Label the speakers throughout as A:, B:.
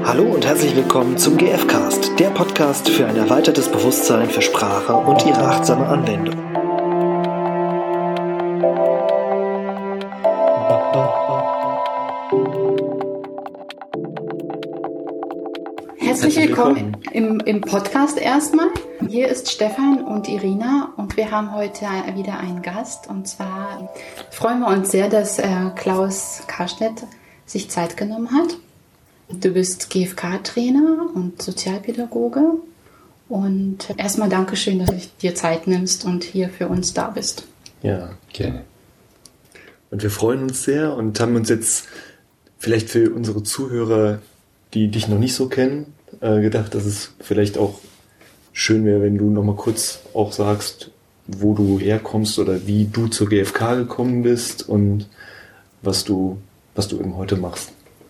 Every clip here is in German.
A: Hallo und herzlich willkommen zum GFcast, der Podcast für ein erweitertes Bewusstsein für Sprache und ihre achtsame Anwendung.
B: Herzlich willkommen im Podcast erstmal. Hier ist Stefan und Irina und wir haben heute wieder einen Gast. Und zwar freuen wir uns sehr, dass Klaus Karstedt sich Zeit genommen hat. Du bist GFK-Trainer und Sozialpädagoge. Und erstmal Dankeschön, dass du dir Zeit nimmst und hier für uns da bist.
C: Ja, gerne. Und wir freuen uns sehr und haben uns jetzt vielleicht für unsere Zuhörer, die dich noch nicht so kennen, gedacht, dass es vielleicht auch schön wäre, wenn du nochmal kurz auch sagst, wo du herkommst oder wie du zur GFK gekommen bist und was du eben heute machst.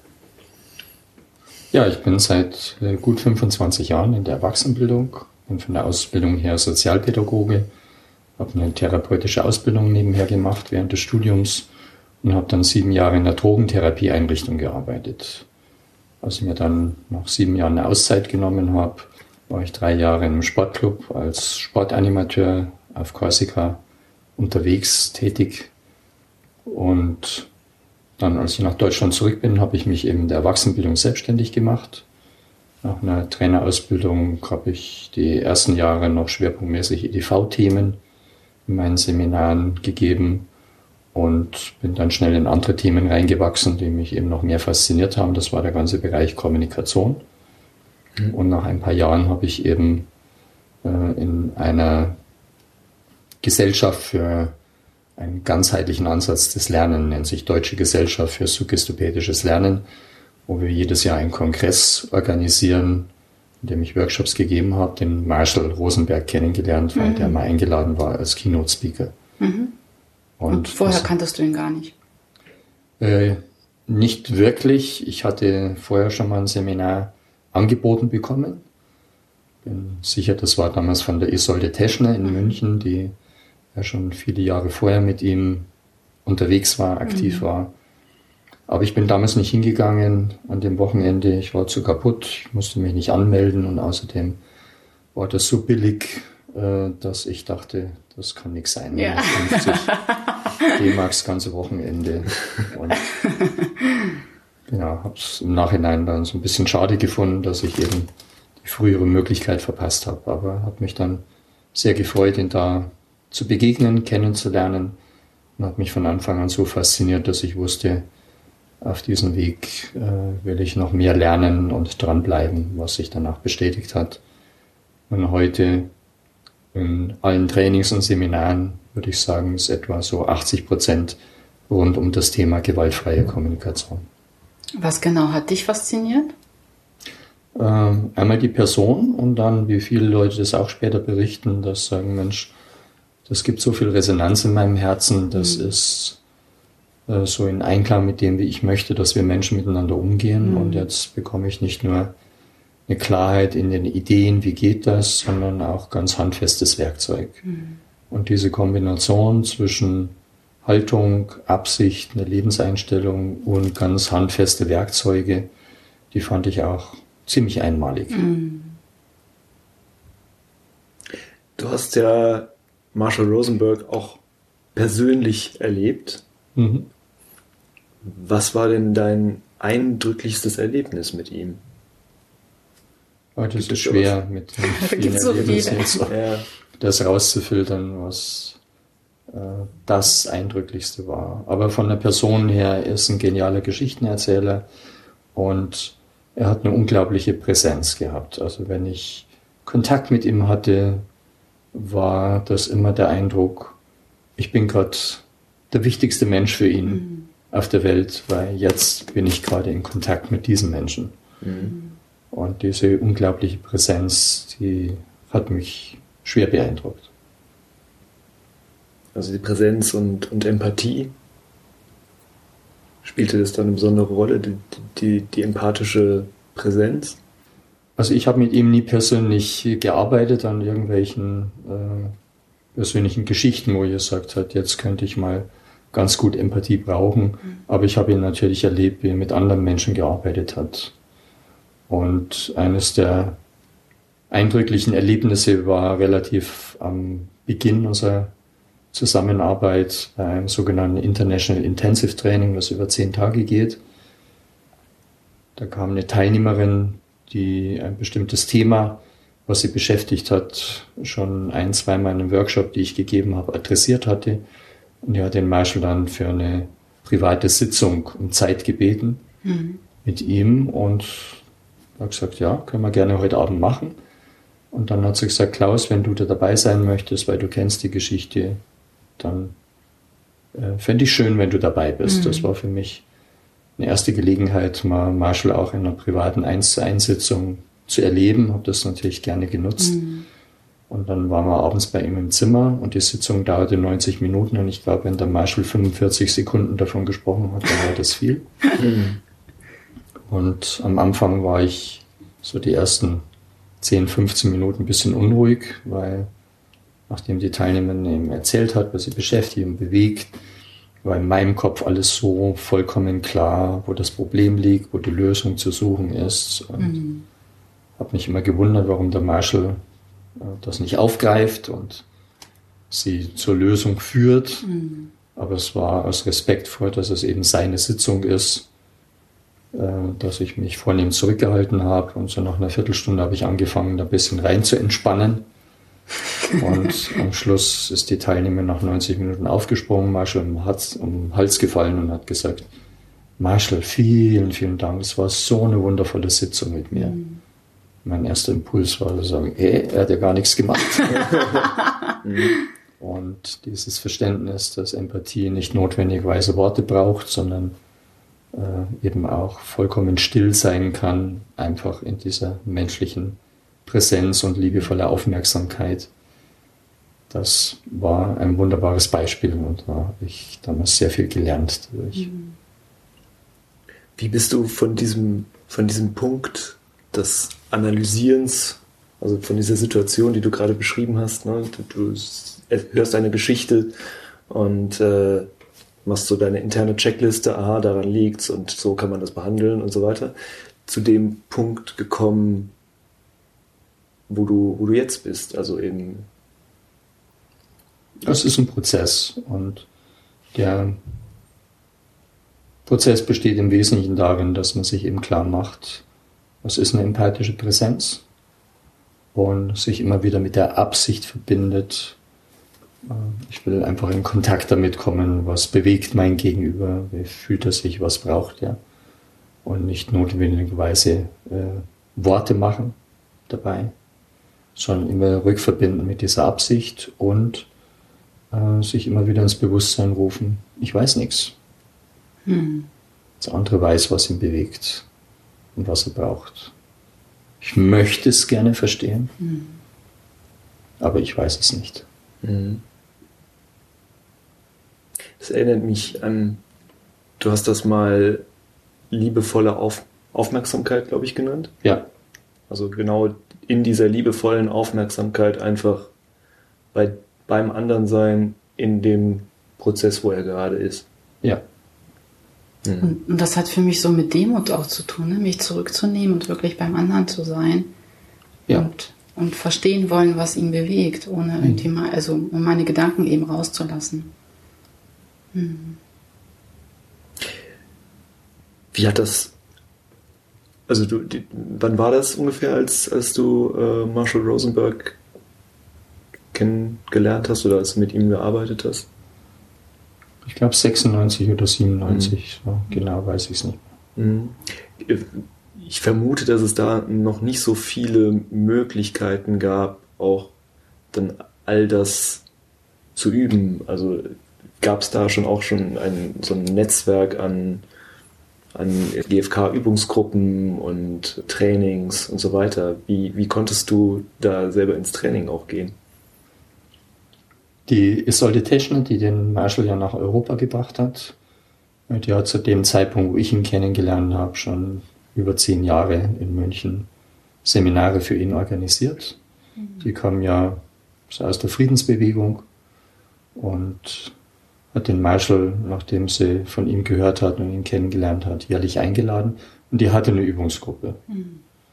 D: Ja, ich bin seit gut 25 Jahren in der Erwachsenenbildung und von der Ausbildung her Sozialpädagoge. Habe eine therapeutische Ausbildung nebenher gemacht während des Studiums und habe dann 7 Jahre in der Drogentherapieeinrichtung gearbeitet. Als ich mir dann nach 7 Jahren eine Auszeit genommen habe, war ich 3 Jahre im Sportclub als Sportanimateur auf Korsika unterwegs tätig. Und dann, als ich nach Deutschland zurück bin, habe ich mich eben in der Erwachsenenbildung selbstständig gemacht. Nach einer Trainerausbildung habe ich die ersten Jahre noch schwerpunktmäßig EDV-Themen in meinen Seminaren gegeben und bin dann schnell in andere Themen reingewachsen, die mich eben noch mehr fasziniert haben. Das war der ganze Bereich Kommunikation. Und nach ein paar Jahren habe ich eben in einer Gesellschaft für einen ganzheitlichen Ansatz des Lernens, nennt sich Deutsche Gesellschaft für suggestopädisches Lernen, wo wir jedes Jahr einen Kongress organisieren, in dem ich Workshops gegeben habe, den Marshall Rosenberg kennengelernt, weil der mal eingeladen war als Keynote-Speaker.
B: Mhm. Und vorher kanntest du ihn gar nicht?
D: Nicht wirklich. Ich hatte vorher schon mal ein Seminar angeboten bekommen. Bin sicher, das war damals von der Isolde Teschner in München, die ja schon viele Jahre vorher mit ihm unterwegs war, aktiv war. Aber ich bin damals nicht hingegangen an dem Wochenende. Ich war zu kaputt, ich musste mich nicht anmelden und außerdem war das so billig, dass ich dachte, das kann nichts sein.
B: Ja.
D: 50 D-Mark das ganze Wochenende. Und ja, habe es im Nachhinein dann so ein bisschen schade gefunden, dass ich eben die frühere Möglichkeit verpasst habe. Aber habe mich dann sehr gefreut, ihn da zu begegnen, kennenzulernen und hat mich von Anfang an so fasziniert, dass ich wusste, auf diesem Weg will ich noch mehr lernen und dranbleiben, was sich danach bestätigt hat. Und heute in allen Trainings und Seminaren, würde ich sagen, ist etwa so 80% rund um das Thema gewaltfreie Kommunikation.
B: Was genau hat dich fasziniert?
D: Einmal die Person und dann, wie viele Leute das auch später berichten, dass sagen, Mensch, das gibt so viel Resonanz in meinem Herzen, das ist so in Einklang mit dem, wie ich möchte, dass wir Menschen miteinander umgehen. Und jetzt bekomme ich nicht nur eine Klarheit in den Ideen, wie geht das, sondern auch ganz handfestes Werkzeug. Und diese Kombination zwischen Haltung, Absicht, eine Lebenseinstellung und ganz handfeste Werkzeuge, die fand ich auch ziemlich einmalig.
C: Du hast ja Marshall Rosenberg auch persönlich erlebt. Was war denn dein eindrücklichstes Erlebnis mit ihm?
D: Das ist schwer mit vielen Erlebnissen das rauszufiltern, was das Eindrücklichste war. Aber von der Person her ist ein genialer Geschichtenerzähler und er hat eine unglaubliche Präsenz gehabt. Also wenn ich Kontakt mit ihm hatte, war das immer der Eindruck, ich bin gerade der wichtigste Mensch für ihn auf der Welt, weil jetzt bin ich gerade in Kontakt mit diesem Menschen. Und diese unglaubliche Präsenz, die hat mich schwer beeindruckt.
C: Also die Präsenz und Empathie, spielte das dann eine besondere Rolle, die empathische Präsenz?
D: Also ich habe mit ihm nie persönlich gearbeitet an irgendwelchen persönlichen Geschichten, wo er gesagt hat, jetzt könnte ich mal ganz gut Empathie brauchen. Aber ich habe ihn natürlich erlebt, wie er mit anderen Menschen gearbeitet hat. Und eines der eindrücklichen Erlebnisse war relativ am Beginn unserer Zusammenarbeit bei einem sogenannten International Intensive Training, das über 10 Tage geht. Da kam eine Teilnehmerin, die ein bestimmtes Thema, was sie beschäftigt hat, schon 1-2 Mal in einem Workshop, die ich gegeben habe, adressiert hatte. Und die hat den Marshall dann für eine private Sitzung um Zeit gebeten mit ihm und hat gesagt, ja, können wir gerne heute Abend machen. Und dann hat sie gesagt, Klaus, wenn du da dabei sein möchtest, weil du kennst die Geschichte, dann fände ich schön, wenn du dabei bist. Das war für mich eine erste Gelegenheit, mal Marshall auch in einer privaten 1-zu-1-Sitzung zu erleben. Habe das natürlich gerne genutzt. Und dann waren wir abends bei ihm im Zimmer und die Sitzung dauerte 90 Minuten und ich glaube, wenn der Marshall 45 Sekunden davon gesprochen hat, dann war das viel. Und am Anfang war ich so die ersten 10, 15 Minuten ein bisschen unruhig, weil nachdem die Teilnehmerin eben erzählt hat, was sie beschäftigt und bewegt, war in meinem Kopf alles so vollkommen klar, wo das Problem liegt, wo die Lösung zu suchen ist. Und habe mich immer gewundert, warum der Marshall das nicht aufgreift und sie zur Lösung führt. Aber es war aus Respekt vor, dass es eben seine Sitzung ist, dass ich mich vornehm zurückgehalten habe. Und so nach einer Viertelstunde habe ich angefangen, da ein bisschen rein zu entspannen. Und am Schluss ist die Teilnehmerin nach 90 Minuten aufgesprungen, Marshall um den Hals gefallen und hat gesagt, Marshall, vielen, vielen Dank, es war so eine wundervolle Sitzung mit mir. Mein erster Impuls war zu sagen, er hat ja gar nichts gemacht. Und dieses Verständnis, dass Empathie nicht notwendigerweise Worte braucht, sondern eben auch vollkommen still sein kann, einfach in dieser menschlichen Präsenz und liebevolle Aufmerksamkeit. Das war ein wunderbares Beispiel und da habe ich damals sehr viel gelernt dadurch.
C: Wie bist du von diesem Punkt des Analysierens, also von dieser Situation, die du gerade beschrieben hast, ne? Du hörst eine Geschichte und machst so deine interne Checkliste, aha, daran liegt's und so kann man das behandeln und so weiter, zu dem Punkt gekommen, wo du jetzt bist, also eben.
D: Das ist ein Prozess und der Prozess besteht im Wesentlichen darin, dass man sich eben klar macht, was ist eine empathische Präsenz und sich immer wieder mit der Absicht verbindet. Ich will einfach in Kontakt damit kommen, was bewegt mein Gegenüber, wie fühlt er sich, was braucht er und nicht notwendigerweise Worte machen dabei, sondern immer rückverbinden mit dieser Absicht und sich immer wieder ins Bewusstsein rufen, ich weiß nichts. Der andere weiß, was ihn bewegt und was er braucht. Ich möchte es gerne verstehen, aber ich weiß es nicht.
C: Das erinnert mich an, du hast das mal liebevolle Aufmerksamkeit, glaube ich, genannt.
D: Ja.
C: Also genau in dieser liebevollen Aufmerksamkeit einfach beim anderen sein, in dem Prozess, wo er gerade ist.
D: Ja.
B: Und das hat für mich so mit Demut auch zu tun, ne? Mich zurückzunehmen und wirklich beim anderen zu sein.
D: Ja.
B: Und verstehen wollen, was ihn bewegt, ohne irgendwie mal, also um meine Gedanken eben rauszulassen.
C: Wie hat das, also wann war das ungefähr, als du Marshall Rosenberg kennengelernt hast oder als du mit ihm gearbeitet hast?
D: Ich glaube 96 oder 97, so genau weiß ich es nicht mehr.
C: Ich vermute, dass es da noch nicht so viele Möglichkeiten gab, auch dann all das zu üben. Also gab es da schon so ein Netzwerk an GFK-Übungsgruppen und Trainings und so weiter. Wie konntest du da selber ins Training auch gehen?
D: Die Isolde Teschner, die den Marshall ja nach Europa gebracht hat, die hat zu dem Zeitpunkt, wo ich ihn kennengelernt habe, schon über 10 Jahre in München Seminare für ihn organisiert. Die kam ja aus der Friedensbewegung und hat den Marshall, nachdem sie von ihm gehört hat und ihn kennengelernt hat, jährlich eingeladen. Und die hatte eine Übungsgruppe.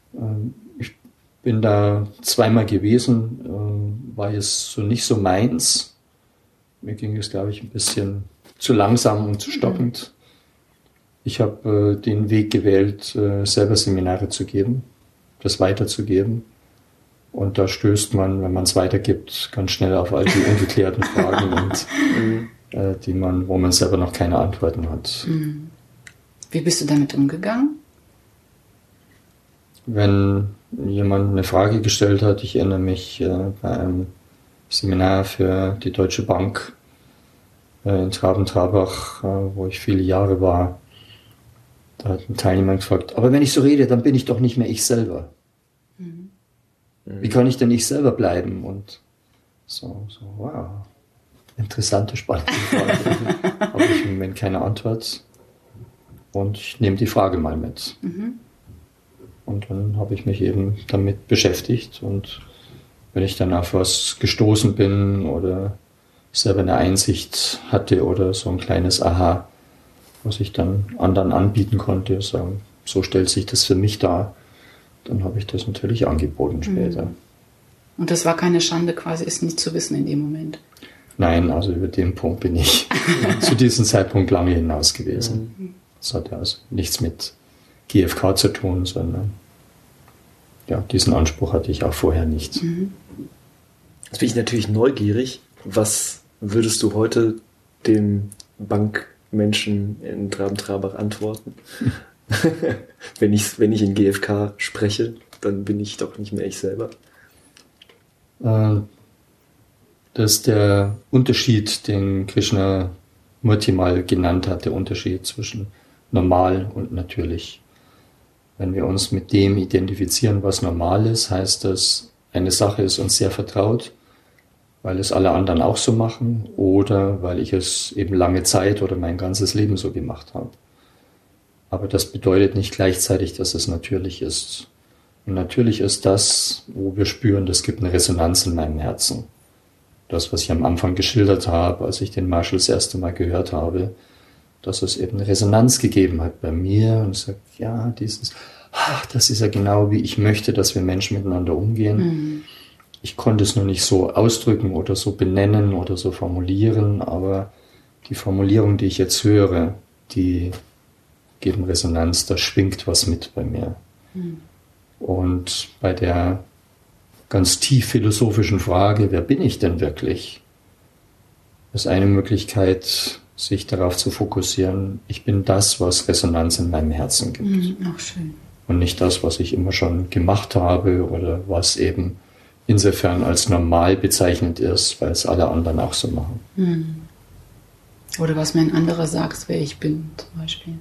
D: Ich bin da zweimal gewesen, war es so nicht so meins. Mir ging es, glaube ich, ein bisschen zu langsam und zu stockend. Ich habe den Weg gewählt, selber Seminare zu geben, das weiterzugeben. Und da stößt man, wenn man es weitergibt, ganz schnell auf all die ungeklärten Fragen, und, wo man selber noch keine Antworten hat.
B: Wie bist du damit umgegangen?
D: Wenn jemand eine Frage gestellt hat, ich erinnere mich bei einem Seminar für die Deutsche Bank in Traben-Trabach, wo ich viele Jahre war, da hat ein Teilnehmer gefragt, aber wenn ich so rede, dann bin ich doch nicht mehr ich selber. Wie kann ich denn ich selber bleiben? Und so wow, interessante, spannende Frage. Habe ich im Moment keine Antwort. Und ich nehme die Frage mal mit. Und dann habe ich mich eben damit beschäftigt. Und wenn ich dann auf was gestoßen bin oder selber eine Einsicht hatte oder so ein kleines Aha, was ich dann anderen anbieten konnte, sagen, so stellt sich das für mich dar, dann habe ich das natürlich angeboten später.
B: Und das war keine Schande, quasi es nicht zu wissen in dem Moment?
D: Nein, also über den Punkt bin ich zu diesem Zeitpunkt lange hinaus gewesen. Das hatte also nichts mit GfK zu tun, sondern ja, diesen Anspruch hatte ich auch vorher nicht.
C: Jetzt bin ich natürlich neugierig. Was würdest du heute dem Bankmenschen in Traben-Trabach antworten? Wenn ich in GfK spreche, dann bin ich doch nicht mehr ich selber.
D: Das ist der Unterschied, den Krishnamurti mal genannt hat, der Unterschied zwischen normal und natürlich. Wenn wir uns mit dem identifizieren, was normal ist, heißt das, eine Sache ist uns sehr vertraut, weil es alle anderen auch so machen oder weil ich es eben lange Zeit oder mein ganzes Leben so gemacht habe. Aber das bedeutet nicht gleichzeitig, dass es natürlich ist. Und natürlich ist das, wo wir spüren, das gibt eine Resonanz in meinem Herzen. Das, was ich am Anfang geschildert habe, als ich den Marshall das erste Mal gehört habe, dass es eben eine Resonanz gegeben hat bei mir und sagt, ja, das ist ja genau, wie ich möchte, dass wir Menschen miteinander umgehen. Ich konnte es nur nicht so ausdrücken oder so benennen oder so formulieren, aber die Formulierung, die ich jetzt höre, die geben Resonanz, da schwingt was mit bei mir. Und bei der ganz tief philosophischen Frage, wer bin ich denn wirklich, ist eine Möglichkeit, sich darauf zu fokussieren, ich bin das, was Resonanz in meinem Herzen gibt.
B: Auch schön.
D: Und nicht das, was ich immer schon gemacht habe oder was eben insofern als normal bezeichnet ist, weil es alle anderen auch so machen.
B: Oder was mir ein anderer sagt, wer ich bin, zum Beispiel.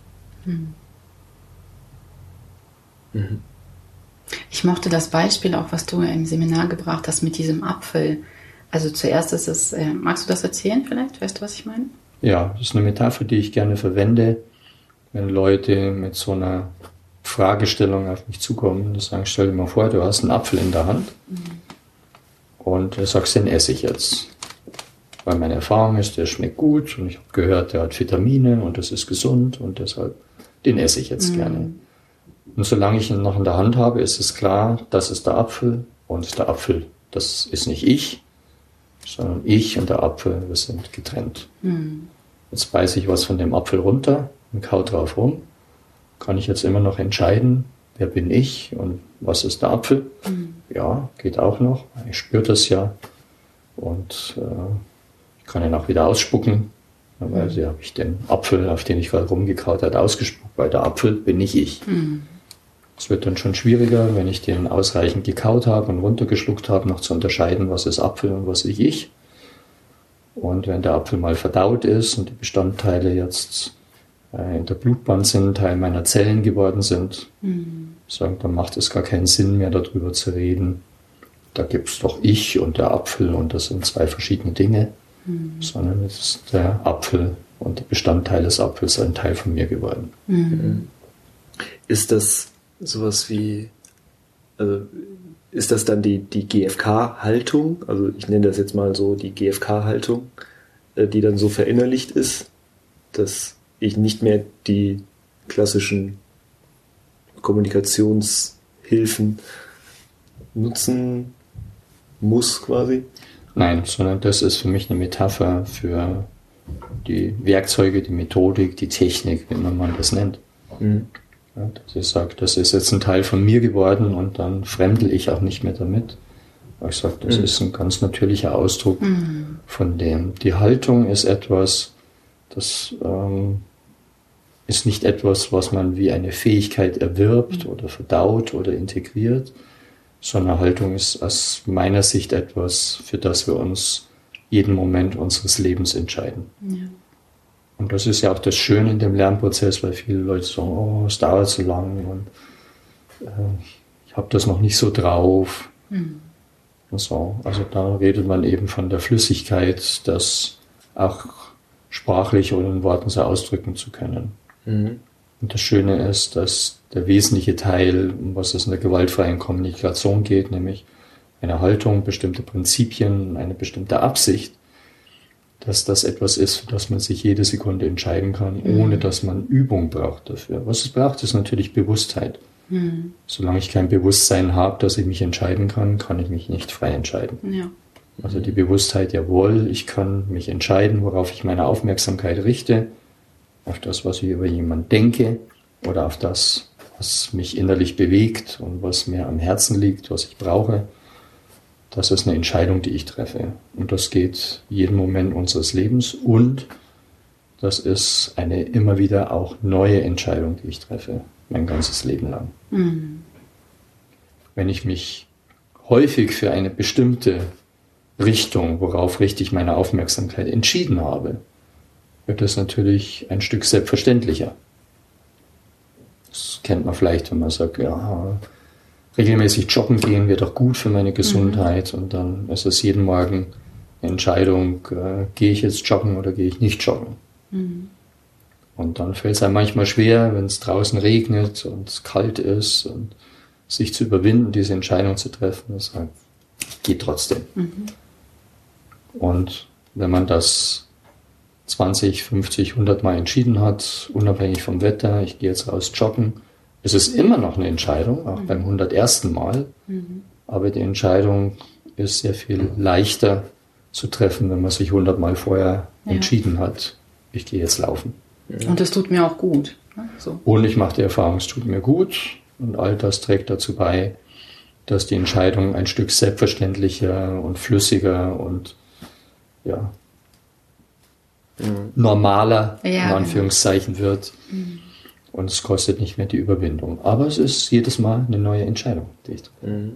B: Ich mochte das Beispiel auch, was du im Seminar gebracht hast mit diesem Apfel. Also zuerst ist es, magst du das erzählen vielleicht? Weißt du, was ich meine?
D: Ja, das ist eine Metapher, die ich gerne verwende, wenn Leute mit so einer Fragestellung auf mich zukommen und sagen, stell dir mal vor, du hast einen Apfel in der Hand und du sagst, den esse ich jetzt. Weil meine Erfahrung ist, der schmeckt gut und ich habe gehört, der hat Vitamine und das ist gesund und deshalb, den esse ich jetzt gerne. Und solange ich ihn noch in der Hand habe, ist es klar, das ist der Apfel und der Apfel, das ist nicht ich, sondern ich und der Apfel, wir sind getrennt. Jetzt beiße ich was von dem Apfel runter und kau drauf rum. Kann ich jetzt immer noch entscheiden, wer bin ich und was ist der Apfel? Ja, geht auch noch. Ich spüre das ja und ich kann ihn auch wieder ausspucken. Weil habe ich den Apfel, auf den ich gerade rumgekaut habe, ausgespuckt, weil der Apfel bin nicht ich. Es wird dann schon schwieriger, wenn ich den ausreichend gekaut habe und runtergeschluckt habe, noch zu unterscheiden, was ist Apfel und was ist ich. Und wenn der Apfel mal verdaut ist und die Bestandteile jetzt in der Blutbahn sind, Teil meiner Zellen geworden sind, dann macht es gar keinen Sinn mehr, darüber zu reden. Da gibt es doch ich und der Apfel und das sind zwei verschiedene Dinge, sondern es ist der Apfel und der Bestandteil des Apfels ein Teil von mir geworden.
C: Ist das sowas wie, also ist das dann die GfK-Haltung, also ich nenne das jetzt mal so die GfK-Haltung, die dann so verinnerlicht ist, dass ich nicht mehr die klassischen Kommunikationshilfen Hilfen nutzen muss quasi?
D: Nein, sondern das ist für mich eine Metapher für die Werkzeuge, die Methodik, die Technik, wie immer man das nennt. Ja, dass ich sage, das ist jetzt ein Teil von mir geworden und dann fremdel ich auch nicht mehr damit. Aber ich sage, das ist ein ganz natürlicher Ausdruck von dem. Die Haltung ist etwas, das ist nicht etwas, was man wie eine Fähigkeit erwirbt oder verdaut oder integriert, sondern Haltung ist aus meiner Sicht etwas, für das wir uns jeden Moment unseres Lebens entscheiden. Ja. Und das ist ja auch das Schöne in dem Lernprozess, weil viele Leute sagen, oh, es dauert so lang und ich habe das noch nicht so drauf. Und so. Also da redet man eben von der Flüssigkeit, das auch sprachlich oder in Worten so ausdrücken zu können. Und das Schöne ist, dass der wesentliche Teil, um was es in der gewaltfreien Kommunikation geht, nämlich eine Haltung, bestimmte Prinzipien, eine bestimmte Absicht, dass das etwas ist, für das man sich jede Sekunde entscheiden kann, ohne dass man Übung braucht dafür. Was es braucht, ist natürlich Bewusstheit. Solange ich kein Bewusstsein habe, dass ich mich entscheiden kann ich mich nicht frei entscheiden. Ja. Also die Bewusstheit, jawohl, ich kann mich entscheiden, worauf ich meine Aufmerksamkeit richte, auf das, was ich über jemanden denke oder auf das, was mich innerlich bewegt und was mir am Herzen liegt, was ich brauche. Das ist eine Entscheidung, die ich treffe. Und das geht jeden Moment unseres Lebens. Und das ist eine immer wieder auch neue Entscheidung, die ich treffe, mein ganzes Leben lang. Wenn ich mich häufig für eine bestimmte Richtung, worauf richte ich meine Aufmerksamkeit, entschieden habe, wird das natürlich ein Stück selbstverständlicher. Das kennt man vielleicht, wenn man sagt, ja, regelmäßig joggen gehen wäre doch gut für meine Gesundheit. Und dann ist es jeden Morgen eine Entscheidung, gehe ich jetzt joggen oder gehe ich nicht joggen. Und dann fällt es einem manchmal schwer, wenn es draußen regnet und es kalt ist und sich zu überwinden, diese Entscheidung zu treffen. Das geht trotzdem. Und wenn man das 20, 50, 100 Mal entschieden hat, unabhängig vom Wetter, ich gehe jetzt raus joggen, es ist immer noch eine Entscheidung, auch beim 101. Mal, aber die Entscheidung ist sehr viel leichter zu treffen, wenn man sich 100 Mal vorher entschieden hat, ich gehe jetzt laufen.
B: Und das tut mir auch gut. So.
D: Und ich mache die Erfahrung, es tut mir gut und all das trägt dazu bei, dass die Entscheidung ein Stück selbstverständlicher und flüssiger und normaler, in Anführungszeichen, wird. Und es kostet nicht mehr die Überwindung. Aber es ist jedes Mal eine neue Entscheidung, die ich treffe.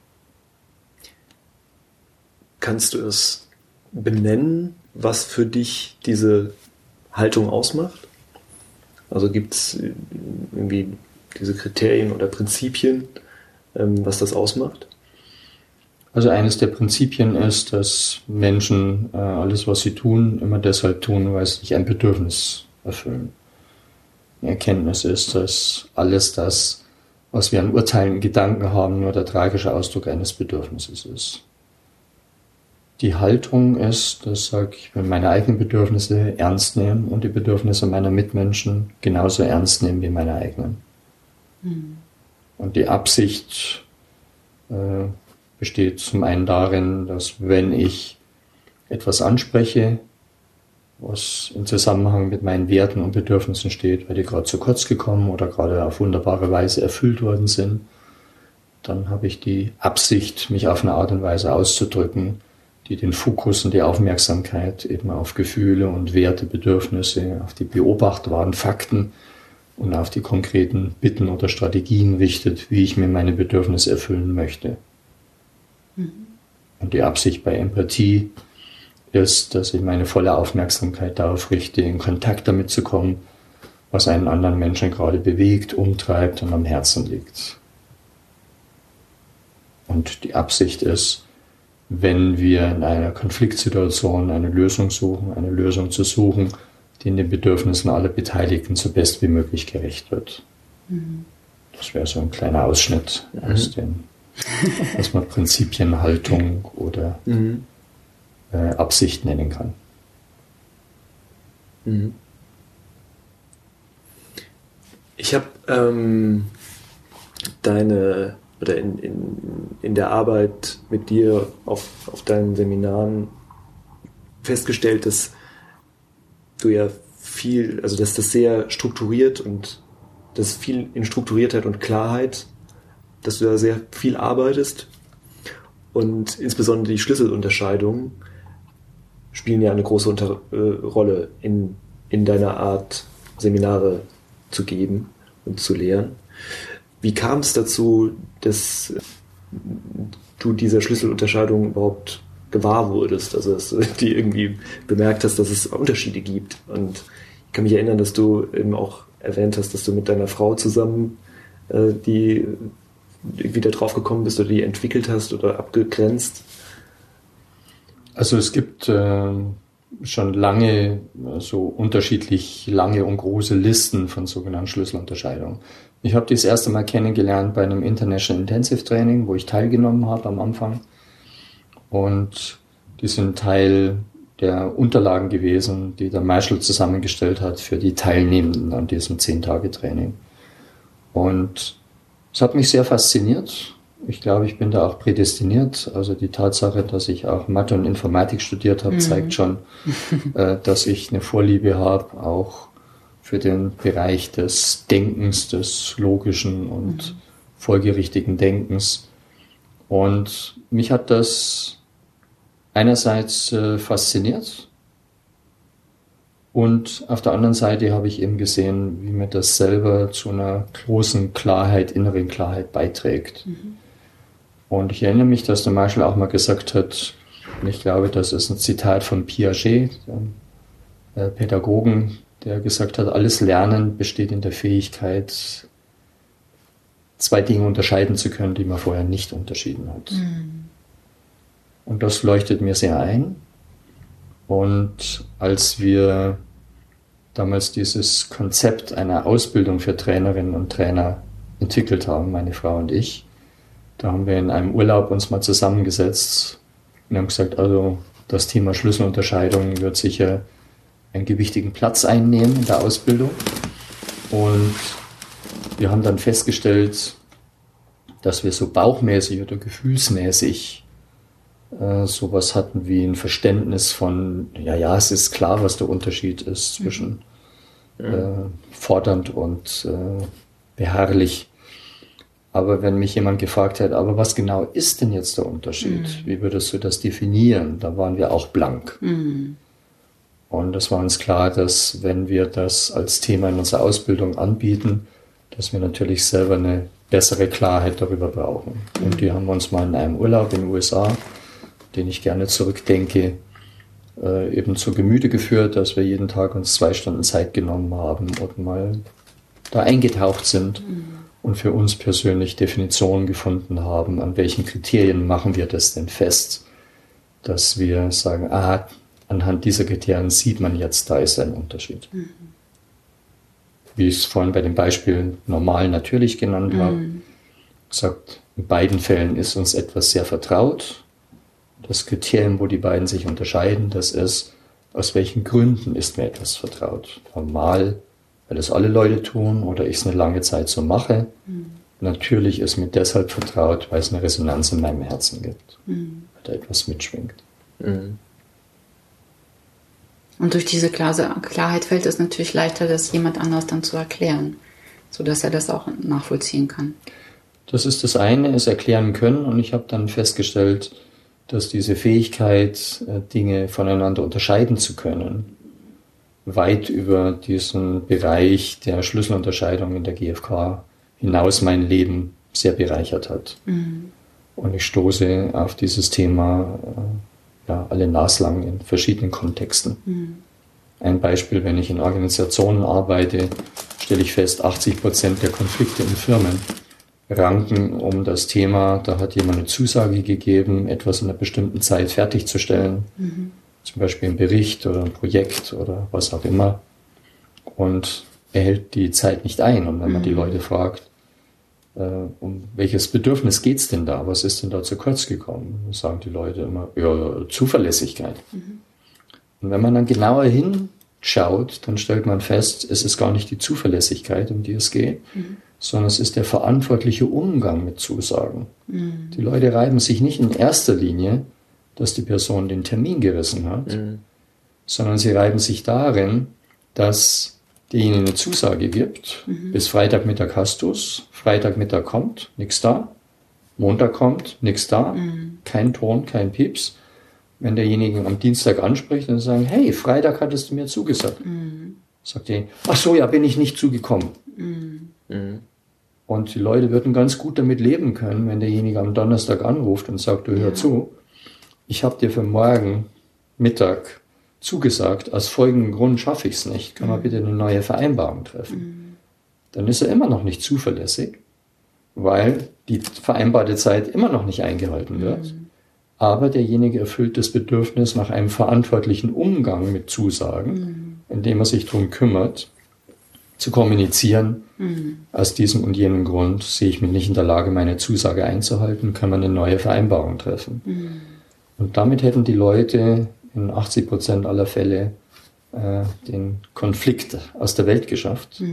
C: Kannst du es benennen, was für dich diese Haltung ausmacht? Also gibt es irgendwie diese Kriterien oder Prinzipien, was das ausmacht?
D: Also eines der Prinzipien ist, dass Menschen alles, was sie tun, immer deshalb tun, weil sie sich ein Bedürfnis erfüllen. Die Erkenntnis ist, dass alles das, was wir an Urteilen und Gedanken haben, nur der tragische Ausdruck eines Bedürfnisses ist. Die Haltung ist, dass ich will meine eigenen Bedürfnisse ernst nehmen und die Bedürfnisse meiner Mitmenschen genauso ernst nehmen wie meine eigenen. Und die Absicht besteht zum einen darin, dass wenn ich etwas anspreche, was im Zusammenhang mit meinen Werten und Bedürfnissen steht, weil die gerade zu kurz gekommen oder gerade auf wunderbare Weise erfüllt worden sind, dann habe ich die Absicht, mich auf eine Art und Weise auszudrücken, die den Fokus und die Aufmerksamkeit eben auf Gefühle und Werte, Bedürfnisse, auf die beobachtbaren Fakten und auf die konkreten Bitten oder Strategien richtet, wie ich mir meine Bedürfnisse erfüllen möchte. Und die Absicht bei Empathie ist, dass ich meine volle Aufmerksamkeit darauf richte, in Kontakt damit zu kommen, was einen anderen Menschen gerade bewegt, umtreibt und am Herzen liegt. Und die Absicht ist, wenn wir in einer Konfliktsituation eine Lösung suchen, eine Lösung zu suchen, die in den Bedürfnissen aller Beteiligten so best wie möglich gerecht wird. Das wäre so ein kleiner Ausschnitt aus dem, was man Prinzipien, Haltung oder Absicht nennen kann.
C: Ich habe in der Arbeit mit dir auf deinen Seminaren festgestellt, dass du ja dass das sehr strukturiert und das viel in Strukturiertheit und Klarheit, dass du da sehr viel arbeitest und insbesondere die Schlüsselunterscheidungen spielen ja eine große Rolle in deiner Art, Seminare zu geben und zu lehren. Wie kam es dazu, dass du dieser Schlüsselunterscheidung überhaupt gewahr wurdest, also dass du die irgendwie bemerkt hast, dass es Unterschiede gibt? Und ich kann mich erinnern, dass du eben auch erwähnt hast, dass du mit deiner Frau zusammen die wieder drauf gekommen bist oder die entwickelt hast oder abgegrenzt.
D: Also es gibt schon lange, so unterschiedlich lange und große Listen von sogenannten Schlüsselunterscheidungen. Ich habe die das erste Mal kennengelernt bei einem International Intensive Training, wo ich teilgenommen habe am Anfang. Und die sind Teil der Unterlagen gewesen, die der Marshall zusammengestellt hat für die Teilnehmenden an diesem 10-Tage-Training. Und es hat mich sehr fasziniert. Ich glaube, ich bin da auch prädestiniert. Also die Tatsache, dass ich auch Mathe und Informatik studiert habe, zeigt schon, dass ich eine Vorliebe habe, auch für den Bereich des Denkens, des logischen und folgerichtigen Denkens. Und mich hat das einerseits fasziniert und auf der anderen Seite habe ich eben gesehen, wie mir das selber zu einer großen Klarheit, inneren Klarheit beiträgt. Und ich erinnere mich, dass der Marshall auch mal gesagt hat, und ich glaube, das ist ein Zitat von Piaget, dem Pädagogen, der gesagt hat, alles Lernen besteht in der Fähigkeit, zwei Dinge unterscheiden zu können, die man vorher nicht unterschieden hat. Und das leuchtet mir sehr ein. Und als wir damals dieses Konzept einer Ausbildung für Trainerinnen und Trainer entwickelt haben, meine Frau und ich, da haben wir in einem Urlaub uns mal zusammengesetzt und haben gesagt, also das Thema Schlüsselunterscheidung wird sicher einen gewichtigen Platz einnehmen in der Ausbildung. Und wir haben dann festgestellt, dass wir so bauchmäßig oder gefühlsmäßig sowas hatten wie ein Verständnis von, ja, es ist klar, was der Unterschied ist zwischen fordernd und beharrlich. Aber wenn mich jemand gefragt hätte, aber was genau ist denn jetzt der Unterschied? Wie würdest du das definieren? Da waren wir auch blank. Und es war uns klar, dass wenn wir das als Thema in unserer Ausbildung anbieten, dass wir natürlich selber eine bessere Klarheit darüber brauchen. Und die haben wir uns mal in einem Urlaub in den USA, den ich gerne zurückdenke, eben zu Gemüte geführt, dass wir jeden Tag uns 2 Stunden Zeit genommen haben und mal da eingetaucht sind und für uns persönlich Definitionen gefunden haben, an welchen Kriterien machen wir das denn fest, dass wir sagen, anhand dieser Kriterien sieht man jetzt, da ist ein Unterschied. Wie ich es vorhin bei dem Beispiel normal natürlich genannt habe, gesagt, in beiden Fällen ist uns etwas sehr vertraut. Das Kriterium, wo die beiden sich unterscheiden, das ist, aus welchen Gründen ist mir etwas vertraut. Normal, weil das alle Leute tun oder ich es eine lange Zeit so mache. Natürlich ist mir deshalb vertraut, weil es eine Resonanz in meinem Herzen gibt, weil da etwas mitschwingt.
B: Und durch diese Klarheit fällt es natürlich leichter, das jemand anders dann zu erklären, sodass er das auch nachvollziehen kann.
D: Das ist das eine, es erklären können. Und ich habe dann festgestellt, dass diese Fähigkeit, Dinge voneinander unterscheiden zu können, weit über diesen Bereich der Schlüsselunterscheidung in der GfK hinaus mein Leben sehr bereichert hat. Und ich stoße auf dieses Thema alle naslang in verschiedenen Kontexten. Ein Beispiel, wenn ich in Organisationen arbeite, stelle ich fest, 80% der Konflikte in Firmen ranken um das Thema, da hat jemand eine Zusage gegeben, etwas in einer bestimmten Zeit fertigzustellen, zum Beispiel ein Bericht oder ein Projekt oder was auch immer, und er hält die Zeit nicht ein. Und wenn man die Leute fragt, um welches Bedürfnis geht's denn da? Was ist denn da zu kurz gekommen? Dann sagen die Leute immer, ja, Zuverlässigkeit. Und wenn man dann genauer schaut, dann stellt man fest, es ist gar nicht die Zuverlässigkeit, um die es geht, sondern es ist der verantwortliche Umgang mit Zusagen. Die Leute reiben sich nicht in erster Linie, dass die Person den Termin gerissen hat, sondern sie reiben sich darin, dass derjenige eine Zusage gibt, bis Freitagmittag hast du's, Freitagmittag kommt, nichts da, Montag kommt, nichts da, kein Ton, kein Pieps. Wenn derjenige am Dienstag anspricht und sagen, hey, Freitag hattest du mir zugesagt. Sagt er, ach so, ja, bin ich nicht zugekommen. Und die Leute würden ganz gut damit leben können, wenn derjenige am Donnerstag anruft und sagt, du hör zu, ich habe dir für morgen Mittag zugesagt, aus folgendem Grund schaffe ich es nicht. Kann man bitte eine neue Vereinbarung treffen? Dann ist er immer noch nicht zuverlässig, weil die vereinbarte Zeit immer noch nicht eingehalten wird. Aber derjenige erfüllt das Bedürfnis nach einem verantwortlichen Umgang mit Zusagen, indem er sich darum kümmert, zu kommunizieren. Aus diesem und jenem Grund sehe ich mich nicht in der Lage, meine Zusage einzuhalten, kann man eine neue Vereinbarung treffen. Und damit hätten die Leute in 80% aller Fälle den Konflikt aus der Welt geschafft.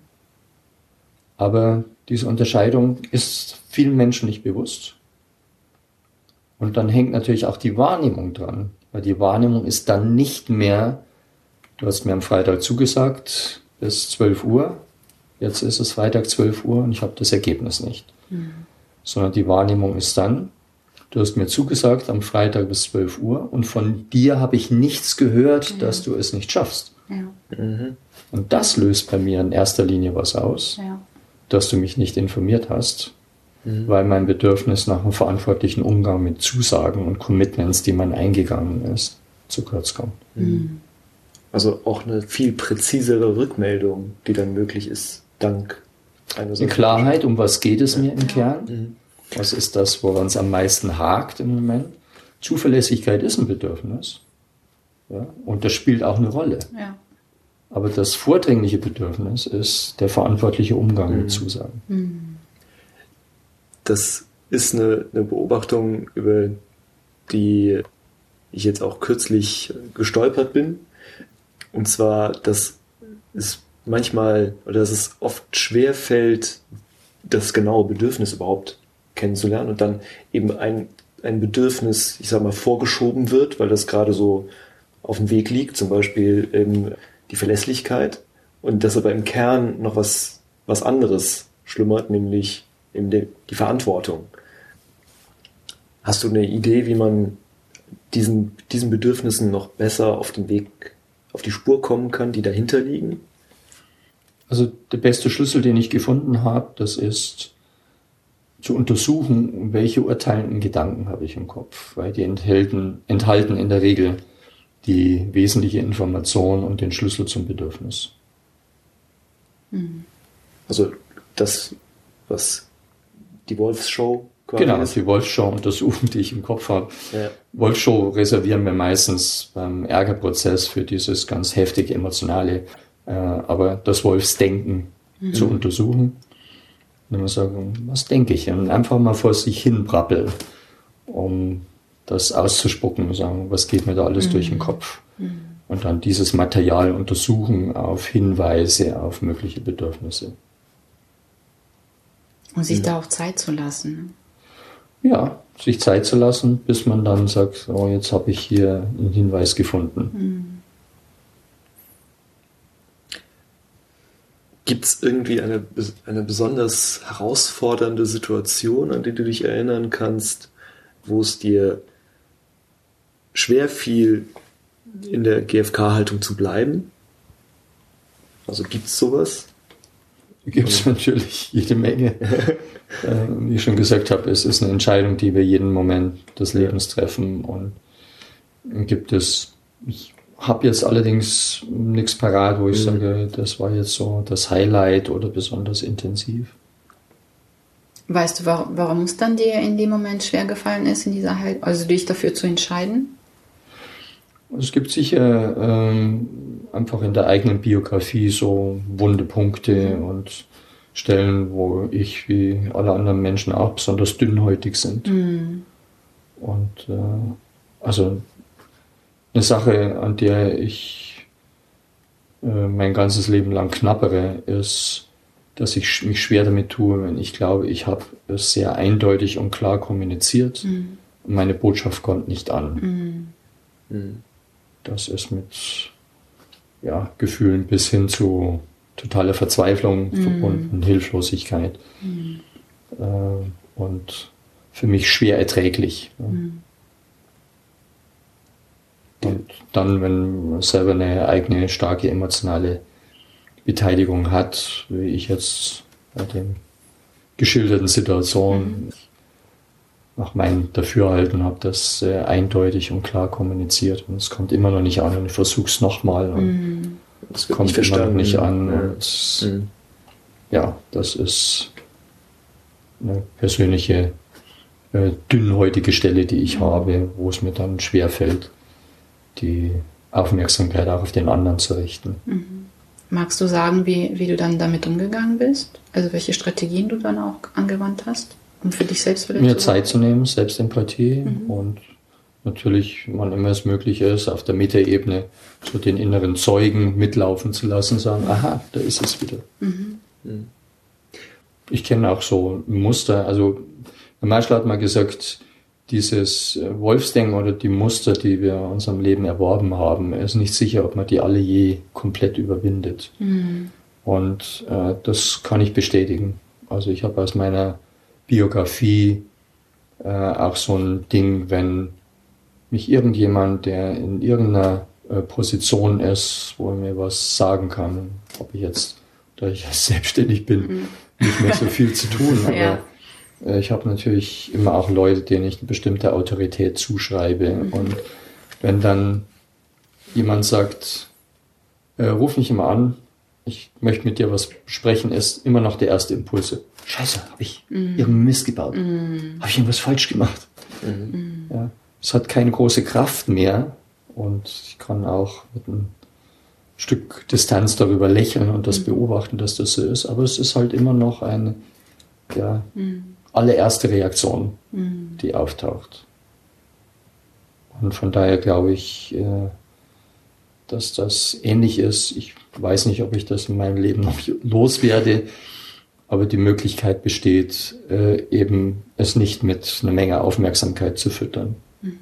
D: Aber diese Unterscheidung ist vielen Menschen nicht bewusst. Und dann hängt natürlich auch die Wahrnehmung dran. Weil die Wahrnehmung ist dann nicht mehr, du hast mir am Freitag zugesagt, bis 12 Uhr, jetzt ist es Freitag 12 Uhr und ich habe das Ergebnis nicht. Sondern die Wahrnehmung ist dann, du hast mir zugesagt am Freitag bis 12 Uhr und von dir habe ich nichts gehört, dass du es nicht schaffst. Und das löst bei mir in erster Linie was aus, dass du mich nicht informiert hast, weil mein Bedürfnis nach einem verantwortlichen Umgang mit Zusagen und Commitments, die man eingegangen ist, zu kurz kommt.
C: Also auch eine viel präzisere Rückmeldung, die dann möglich ist, dank einer solchen
D: Klarheit, um was geht es mir im Kern? Was ist das, woran es am meisten hakt im Moment? Zuverlässigkeit ist ein Bedürfnis. Ja, und das spielt auch eine Rolle. Aber das vordringliche Bedürfnis ist der verantwortliche Umgang mit Zusagen.
C: Das ist eine Beobachtung, über die ich jetzt auch kürzlich gestolpert bin. Und zwar, dass es manchmal oder dass es oft schwer fällt, das genaue Bedürfnis überhaupt kennenzulernen und dann eben ein Bedürfnis, ich sag mal, vorgeschoben wird, weil das gerade so auf dem Weg liegt, zum Beispiel die Verlässlichkeit, und dass aber im Kern noch was anderes schlummert, nämlich eben die Verantwortung. Hast du eine Idee, wie man diesen Bedürfnissen noch besser auf den Weg, auf die Spur kommen kann, die dahinter liegen?
D: Also der beste Schlüssel, den ich gefunden habe, das ist zu untersuchen, welche urteilenden Gedanken habe ich im Kopf, weil die enthalten in der Regel die wesentliche Information und den Schlüssel zum Bedürfnis.
C: Also das, was die Wolfsshow quasi
D: genau,
C: ist.
D: die Wolfsshow-Untersuchung, die ich im Kopf habe.
C: Ja.
D: Wolfsshow reservieren wir meistens beim Ärgerprozess für dieses ganz heftig emotionale, aber das Wolfsdenken zu untersuchen. Und immer sagen, was denke ich? Und einfach mal vor sich hin brabbeln, um das auszuspucken und sagen, was geht mir da alles durch den Kopf? Und dann dieses Material untersuchen auf Hinweise, auf mögliche Bedürfnisse.
B: Und sich da auch Zeit zu lassen.
D: Ja, sich Zeit zu lassen, bis man dann sagt, oh, jetzt habe ich hier einen Hinweis gefunden.
C: Gibt es irgendwie eine besonders herausfordernde Situation, an die du dich erinnern kannst, wo es dir schwer fiel, in der GfK-Haltung zu bleiben? Also gibt es sowas?
D: Gibt es natürlich jede Menge. Wie ich schon gesagt habe, es ist eine Entscheidung, die wir jeden Moment des Lebens treffen. Und gibt es, ich habe jetzt allerdings nichts parat, wo ich sage, das war jetzt so das Highlight oder besonders intensiv.
B: Weißt du, warum es dann dir in dem Moment schwer gefallen ist, in dieser Haltung, also dich dafür zu entscheiden?
D: Es gibt sicher einfach in der eigenen Biografie so wunde Punkte und Stellen, wo ich wie alle anderen Menschen auch besonders dünnhäutig sind. Und also eine Sache, an der ich mein ganzes Leben lang knabbere, ist, dass ich mich schwer damit tue, wenn ich glaube, ich habe es sehr eindeutig und klar kommuniziert und meine Botschaft kommt nicht an. Das ist mit Gefühlen bis hin zu totaler Verzweiflung verbunden, Hilflosigkeit und für mich schwer erträglich. Und dann, wenn man selber eine eigene starke emotionale Beteiligung hat, wie ich jetzt bei den geschilderten Situationen nach meinem Dafürhalten habe, das sehr eindeutig und klar kommuniziert. Und es kommt immer noch nicht an und ich versuche es nochmal und es kommt immer noch nicht an. Und das ist eine persönliche dünnhäutige Stelle, die ich habe, wo es mir dann schwerfällt, die Aufmerksamkeit auch auf den anderen zu richten.
B: Magst du sagen, wie du dann damit umgegangen bist? Also welche Strategien du dann auch angewandt hast, um für dich selbst wieder
D: mir Zeit zu nehmen, Selbstempathie und natürlich, wann immer es möglich ist, auf der Metaebene so den inneren Zeugen mitlaufen zu lassen, sagen, aha, da ist es wieder. Ich kenne auch so ein Muster, also der Marschall hat mal gesagt, dieses Wolfsdenken oder die Muster, die wir in unserem Leben erworben haben, ist nicht sicher, ob man die alle je komplett überwindet. Und das kann ich bestätigen. Also ich habe aus meiner Biografie auch so ein Ding, wenn mich irgendjemand, der in irgendeiner Position ist, wo er mir was sagen kann, ob ich jetzt, da ich selbstständig bin, nicht mehr so viel zu tun, aber ich habe natürlich immer auch Leute, denen ich eine bestimmte Autorität zuschreibe. Und wenn dann jemand sagt, ruf mich immer an, ich möchte mit dir was besprechen, ist immer noch der erste Impuls. Scheiße, habe ich irgendeinen Mist gebaut? Habe ich irgendwas falsch gemacht? Ja, es hat keine große Kraft mehr und ich kann auch mit einem Stück Distanz darüber lächeln und das beobachten, dass das so ist. Aber es ist halt immer noch eine allererste Reaktion, die auftaucht. Und von daher glaube ich, dass das ähnlich ist. Ich weiß nicht, ob ich das in meinem Leben noch loswerde, aber die Möglichkeit besteht, eben es nicht mit einer Menge Aufmerksamkeit zu füttern.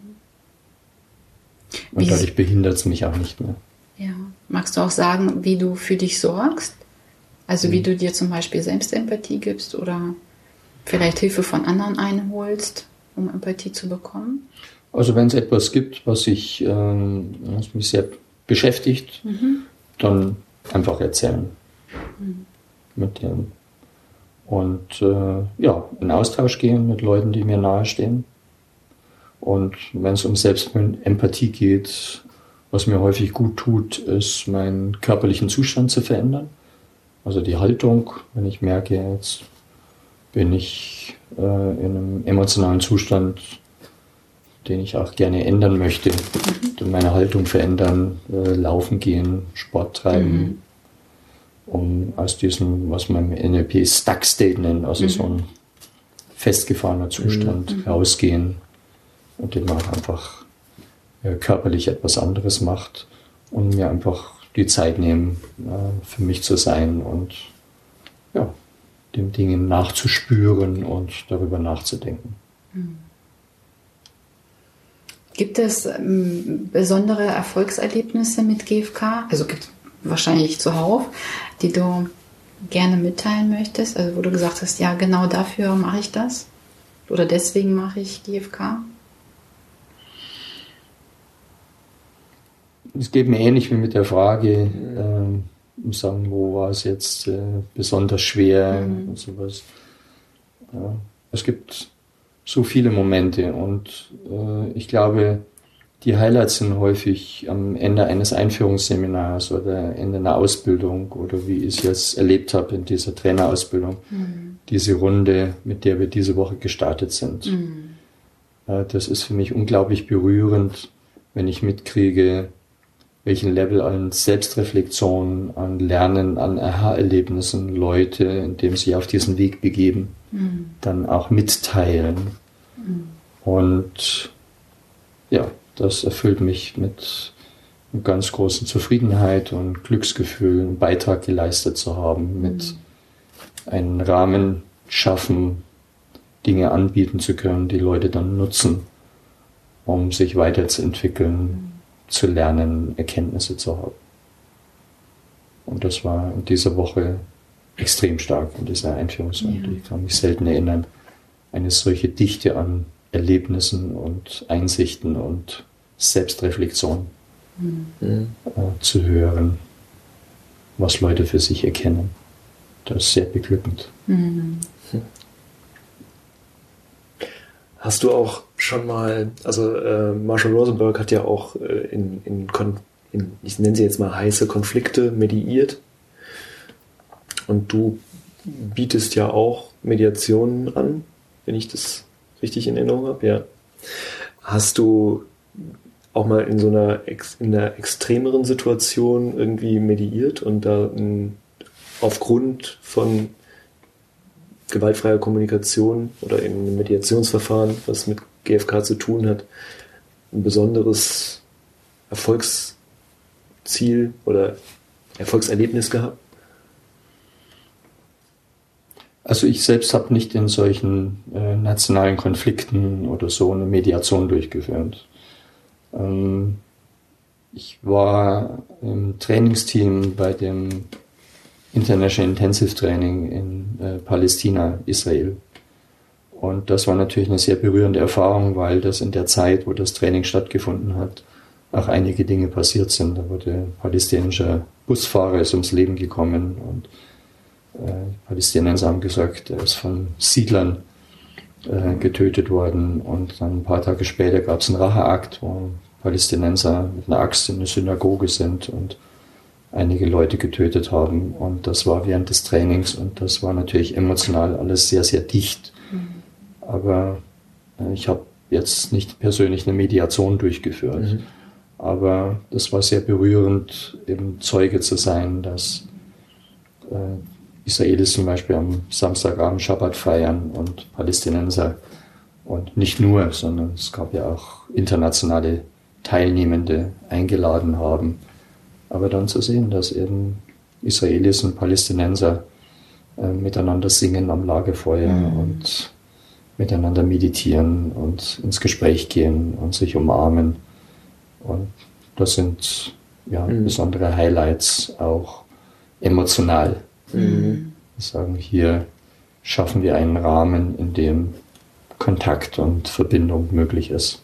D: Und dadurch behindert es mich auch nicht mehr.
B: Ja. Magst du auch sagen, wie du für dich sorgst? Also wie du dir zum Beispiel Selbstempathie gibst oder vielleicht Hilfe von anderen einholst, um Empathie zu bekommen?
D: Also wenn es etwas gibt, was mich sehr beschäftigt, dann einfach erzählen mit dem. Und in Austausch gehen mit Leuten, die mir nahestehen. Und wenn es um Selbstempathie geht, was mir häufig gut tut, ist, meinen körperlichen Zustand zu verändern. Also die Haltung, wenn ich merke, jetzt bin ich in einem emotionalen Zustand, den ich auch gerne ändern möchte. Meine Haltung verändern, laufen gehen, Sport treiben, um aus diesem, was man im NLP Stuck State nennt, also so ein festgefahrener Zustand, rausgehen und den man einfach körperlich etwas anderes macht und mir einfach die Zeit nehmen, für mich zu sein und dem Dingen nachzuspüren und darüber nachzudenken.
B: Gibt es besondere Erfolgserlebnisse mit GFK? Also gibt es wahrscheinlich zuhauf, die du gerne mitteilen möchtest? Also wo du gesagt hast, ja genau dafür mache ich das? Oder deswegen mache ich GFK?
D: Es geht mir ähnlich wie mit der Frage, sagen, wo war es jetzt besonders schwer und sowas. Es gibt so viele Momente und ich glaube, die Highlights sind häufig am Ende eines Einführungsseminars oder Ende einer Ausbildung oder wie ich es jetzt erlebt habe in dieser Trainerausbildung, diese Runde, mit der wir diese Woche gestartet sind. Das ist für mich unglaublich berührend, wenn ich mitkriege, welchen Level an Selbstreflexion, an Lernen, an Aha-Erlebnissen Leute, indem sie auf diesen Weg begeben, dann auch mitteilen. Und ja, das erfüllt mich mit einer ganz großen Zufriedenheit und Glücksgefühl einen Beitrag geleistet zu haben, mit einem Rahmen schaffen, Dinge anbieten zu können, die Leute dann nutzen, um sich weiterzuentwickeln, zu lernen, Erkenntnisse zu haben. Und das war in dieser Woche extrem stark in dieser Einführungsrunde. Ich kann mich selten erinnern, eine solche Dichte an Erlebnissen und Einsichten und Selbstreflexion zu hören, was Leute für sich erkennen. Das ist sehr beglückend.
C: Hast du auch schon mal, also Marshall Rosenberg hat ja auch ich nenne sie jetzt mal heiße Konflikte mediiert. Und du bietest ja auch Mediationen an, wenn ich das richtig in Erinnerung habe, ja. Hast du auch mal in so einer extremeren Situation irgendwie mediiert und da aufgrund von gewaltfreier Kommunikation oder in einem Mediationsverfahren, was mit GFK zu tun hat, ein besonderes Erfolgsziel oder Erfolgserlebnis gehabt?
D: Also ich selbst habe nicht in solchen nationalen Konflikten oder so eine Mediation durchgeführt. Ich war im Trainingsteam bei dem International Intensive Training in Palästina, Israel. Und das war natürlich eine sehr berührende Erfahrung, weil das in der Zeit, wo das Training stattgefunden hat, auch einige Dinge passiert sind. Da wurde ein palästinensischer Busfahrer ist ums Leben gekommen und die Palästinenser haben gesagt, er ist von Siedlern getötet worden. Und dann ein paar Tage später gab es einen Racheakt, wo Palästinenser mit einer Axt in eine Synagoge sind und einige Leute getötet haben. Und das war während des Trainings und das war natürlich emotional alles sehr, sehr dicht. Aber ich habe jetzt nicht persönlich eine Mediation durchgeführt. Aber das war sehr berührend, eben Zeuge zu sein, dass Israelis zum Beispiel am Samstagabend Schabbat feiern und Palästinenser und nicht nur, sondern es gab ja auch internationale Teilnehmende eingeladen haben. Aber dann zu sehen, dass eben Israelis und Palästinenser miteinander singen am Lagerfeuer und miteinander meditieren und ins Gespräch gehen und sich umarmen. Und das sind besondere Highlights, auch emotional. Wir sagen, hier schaffen wir einen Rahmen, in dem Kontakt und Verbindung möglich ist.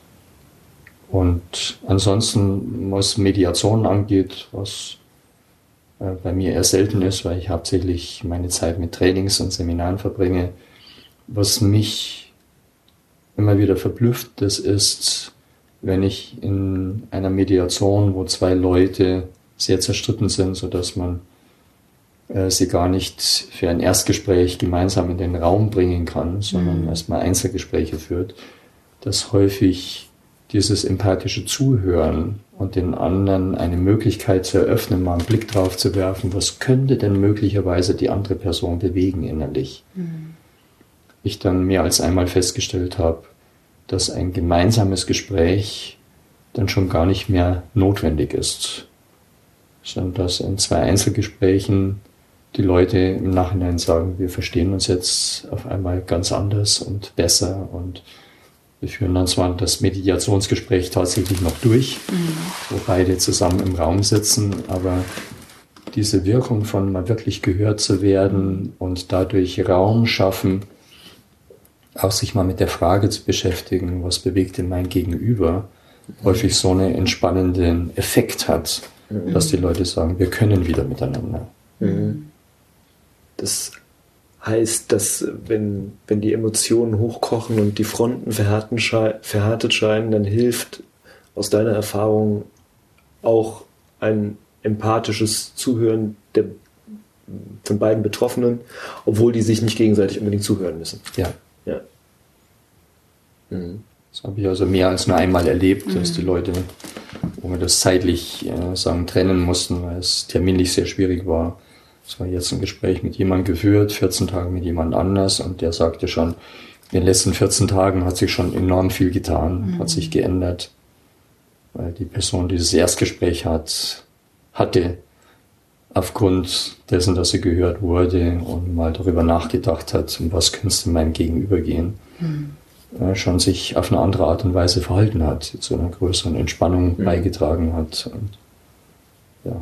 D: Und ansonsten, was Mediation angeht, was bei mir eher selten ist, weil ich hauptsächlich meine Zeit mit Trainings und Seminaren verbringe, was mich immer wieder verblüfft, das ist, wenn ich in einer Mediation, wo zwei Leute sehr zerstritten sind, sodass man sie gar nicht für ein Erstgespräch gemeinsam in den Raum bringen kann, sondern erstmal Einzelgespräche führt, dass häufig dieses empathische Zuhören und den anderen eine Möglichkeit zu eröffnen, mal einen Blick drauf zu werfen, was könnte denn möglicherweise die andere Person bewegen innerlich. Ich dann mehr als einmal festgestellt habe, dass ein gemeinsames Gespräch dann schon gar nicht mehr notwendig ist, sondern dass in zwei Einzelgesprächen die Leute im Nachhinein sagen, wir verstehen uns jetzt auf einmal ganz anders und besser und wir führen dann zwar das Mediationsgespräch tatsächlich noch durch, wo beide zusammen im Raum sitzen, aber diese Wirkung von mal wirklich gehört zu werden und dadurch Raum schaffen, auch sich mal mit der Frage zu beschäftigen, was bewegt denn mein Gegenüber, häufig so einen entspannenden Effekt hat, dass die Leute sagen, wir können wieder miteinander.
C: Das heißt, dass wenn die Emotionen hochkochen und die Fronten verhärtet scheinen, dann hilft aus deiner Erfahrung auch ein empathisches Zuhören von beiden Betroffenen, obwohl die sich nicht gegenseitig unbedingt zuhören müssen.
D: Ja. Das habe ich also mehr als nur einmal erlebt, dass die Leute, wo wir das zeitlich trennen mussten, weil es terminlich sehr schwierig war. Es war jetzt ein Gespräch mit jemandem geführt, 14 Tage mit jemand anders und der sagte schon, in den letzten 14 Tagen hat sich schon enorm viel getan, hat sich geändert. weil die Person, die das Erstgespräch hatte, aufgrund dessen, dass sie gehört wurde und mal darüber nachgedacht hat, um was könnte es denn meinem Gegenüber gehen, schon sich auf eine andere Art und Weise verhalten hat, zu einer größeren Entspannung beigetragen hat. Und, ja.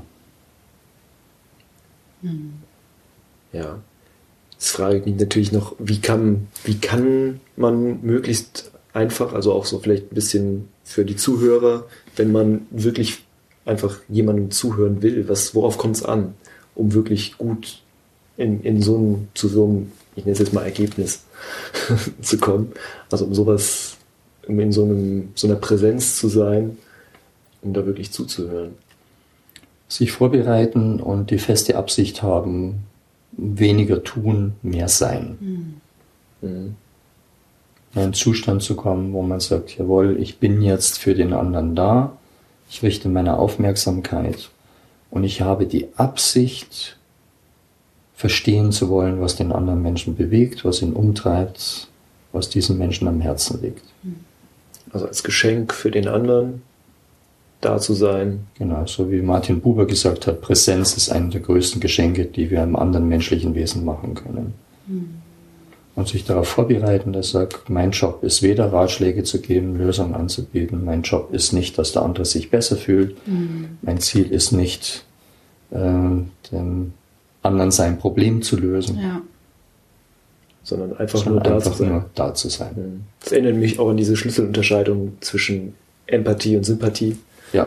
C: Ja. Jetzt frage ich mich natürlich noch, wie kann man möglichst einfach, also auch so vielleicht ein bisschen für die Zuhörer, wenn man wirklich einfach jemandem zuhören will, worauf kommt es an, um wirklich gut zu so einem, ich nenne es jetzt mal Ergebnis zu kommen, also um sowas, um in so einer Präsenz zu sein, um da wirklich zuzuhören.
D: Sich vorbereiten und die feste Absicht haben, weniger tun, mehr sein. In einen Zustand zu kommen, wo man sagt, jawohl, ich bin jetzt für den anderen da, ich richte meine Aufmerksamkeit und ich habe die Absicht, verstehen zu wollen, was den anderen Menschen bewegt, was ihn umtreibt, was diesen Menschen am Herzen liegt.
C: Also als Geschenk für den anderen da zu sein.
D: Genau, so wie Martin Buber gesagt hat, Präsenz ist eine der größten Geschenke, die wir einem anderen menschlichen Wesen machen können. Und sich darauf vorbereiten, dass er sagt, mein Job ist weder Ratschläge zu geben, Lösungen anzubieten, mein Job ist nicht, dass der andere sich besser fühlt, mein Ziel ist nicht, dem anderen sein Problem zu lösen,
C: sondern einfach nur da
D: zu sein.
C: Das erinnert mich auch an diese Schlüsselunterscheidung zwischen Empathie und Sympathie.
D: Ja.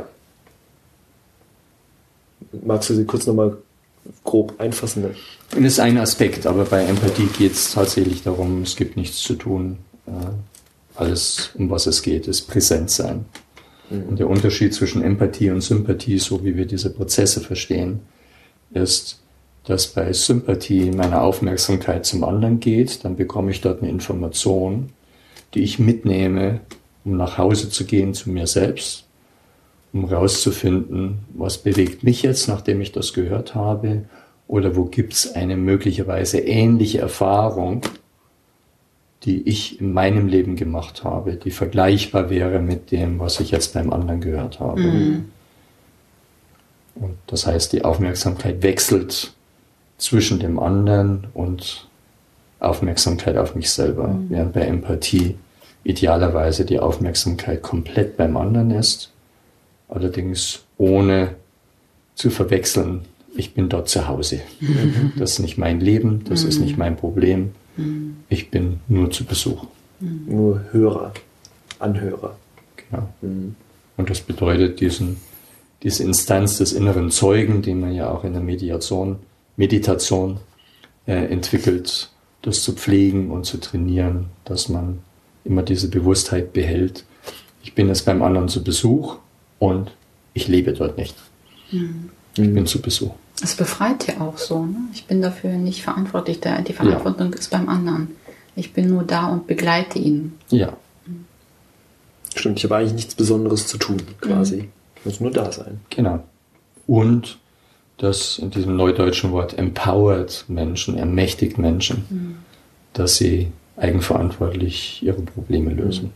C: Magst du sie kurz nochmal grob einfassen?
D: Das ist ein Aspekt, aber bei Empathie geht es tatsächlich darum, es gibt nichts zu tun. Alles, um was es geht, ist präsent sein. Und der Unterschied zwischen Empathie und Sympathie, so wie wir diese Prozesse verstehen, ist, dass bei Sympathie meine Aufmerksamkeit zum anderen geht, dann bekomme ich dort eine Information, die ich mitnehme, um nach Hause zu gehen zu mir selbst, um rauszufinden, was bewegt mich jetzt, nachdem ich das gehört habe, oder wo gibt es eine möglicherweise ähnliche Erfahrung, die ich in meinem Leben gemacht habe, die vergleichbar wäre mit dem, was ich jetzt beim anderen gehört habe. Und das heißt, die Aufmerksamkeit wechselt zwischen dem anderen und Aufmerksamkeit auf mich selber, während bei Empathie idealerweise die Aufmerksamkeit komplett beim anderen ist, allerdings ohne zu verwechseln, ich bin dort zu Hause. Das ist nicht mein Leben, das ist nicht mein Problem. Ich bin nur zu Besuch.
C: Nur Hörer, Anhörer.
D: Genau. Und das bedeutet diese Instanz des inneren Zeugen, die man ja auch in der Meditation entwickelt, das zu pflegen und zu trainieren, dass man immer diese Bewusstheit behält. Ich bin jetzt beim anderen zu Besuch und ich lebe dort nicht. Ich bin zu Besuch.
B: Es befreit ja auch so. Ne? Ich bin dafür nicht verantwortlich. Die Verantwortung ist beim anderen. Ich bin nur da und begleite ihn.
D: Ja.
C: Stimmt, ich habe eigentlich nichts Besonderes zu tun, quasi. Ich muss nur da sein.
D: Genau. Und das in diesem neudeutschen Wort empowered Menschen, ermächtigt Menschen, dass sie eigenverantwortlich ihre Probleme lösen.